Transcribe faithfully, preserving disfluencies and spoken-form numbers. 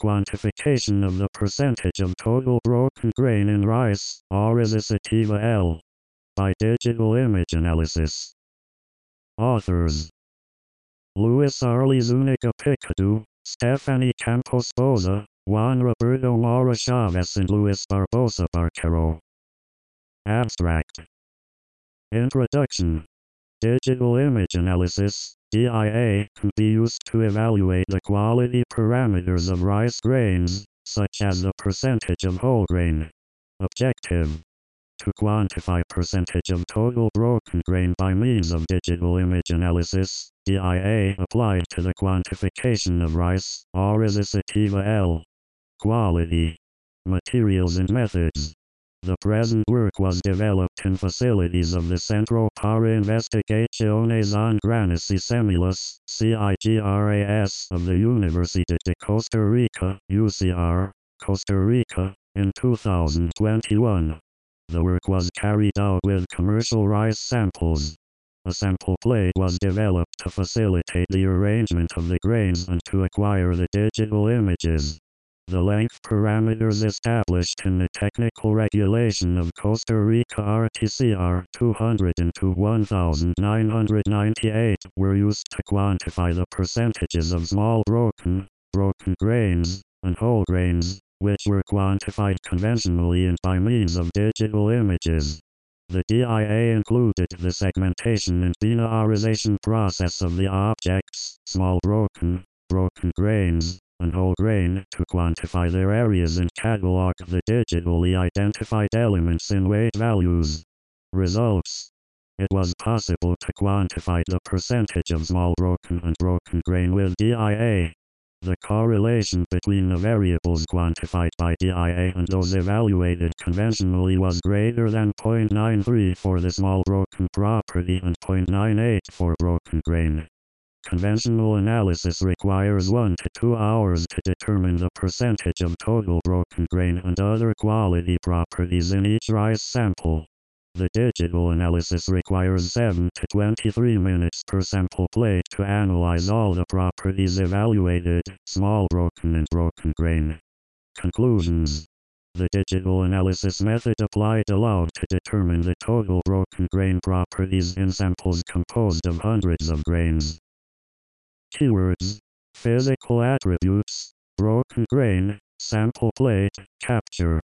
Quantification of the percentage of total broken grain in rice, R is sativa L. By digital image analysis. Authors: Luis Arley Zúñiga Picado, Stephanie Campos Boza, Juan Roberto Mora Chavez and Luis Barbosa Barquero. Abstract. Introduction. Digital image analysis, D I A, can be used to evaluate the quality parameters of rice grains, such as the percentage of whole grain. Objective: to quantify percentage of total broken grain by means of digital image analysis, D I A applied to the quantification of rice, R is sativa L. Quality. Materials and methods. The present work was developed in facilities of the Centro para Investigaciones en Granos y Semillas, CIGRAS, of the Universidad de Costa Rica, U C R, Costa Rica, in two thousand twenty-one. The work was carried out with commercial rice samples. A sample plate was developed to facilitate the arrangement of the grains and to acquire the digital images. The length parameters established in the technical regulation of Costa Rica R T C R two hundred into nineteen ninety-eight were used to quantify the percentages of small broken, broken grains, and whole grains, which were quantified conventionally and by means of digital images. The D I A included the segmentation and binarization process of the objects, small broken, broken grains, and whole grain, to quantify their areas and catalog the digitally identified elements in weight values. Results. It was possible to quantify the percentage of small broken and broken grain with D I A. The correlation between the variables quantified by D I A and those evaluated conventionally was greater than zero point nine three for the small broken property and zero point nine eight for broken grain. Conventional analysis requires one to two hours to determine the percentage of total broken grain and other quality properties in each rice sample. The digital analysis requires seven to twenty-three minutes per sample plate to analyze all the properties evaluated, small broken and broken grain. Conclusions. The digital analysis method applied allowed to determine the total broken grain properties in samples composed of hundreds of grains. Keywords: physical attributes, broken grain, sample plate, capture.